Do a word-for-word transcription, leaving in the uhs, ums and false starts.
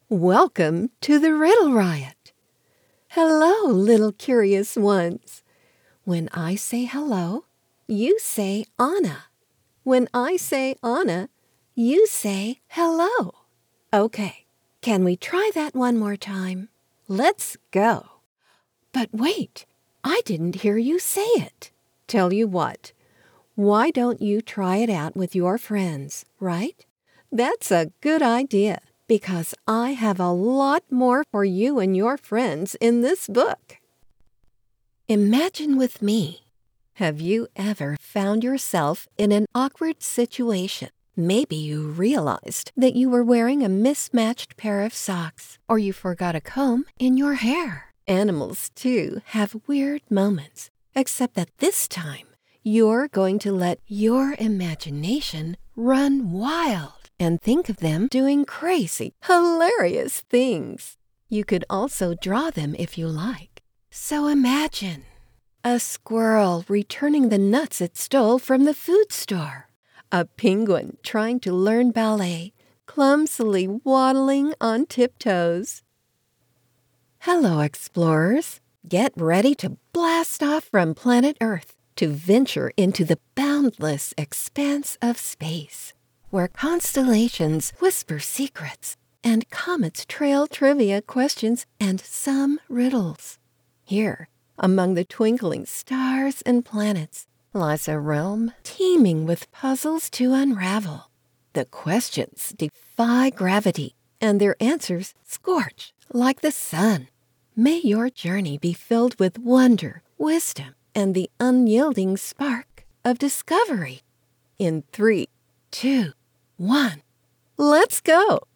Welcome to the Riddle Riot. Hello, little curious ones. When I say hello, you say Anna. When I say Anna, you say hello. Okay, can we try that one more time? Let's go. But wait, I didn't hear you say it. Tell you what, why don't you try it out with your friends, right? That's a good idea, because I have a lot more for you and your friends in this book. Imagine with me. Have you ever found yourself in an awkward situation? Maybe you realized that you were wearing a mismatched pair of socks, or you forgot a comb in your hair. Animals, too, have weird moments, except that this time, you're going to let your imagination run wild and think of them doing crazy, hilarious things. You could also draw them if you like. So imagine a squirrel returning the nuts it stole from the food store, a penguin trying to learn ballet, clumsily waddling on tiptoes. Hello, explorers. Get ready to blast off from planet Earth to venture into the boundless expanse of space, where constellations whisper secrets and comets trail trivia questions and some riddles. Here, among the twinkling stars and planets, lies a realm teeming with puzzles to unravel. The questions defy gravity, and their answers scorch like the sun. May your journey be filled with wonder, wisdom, and the unyielding spark of discovery. In three, two, one, let's go!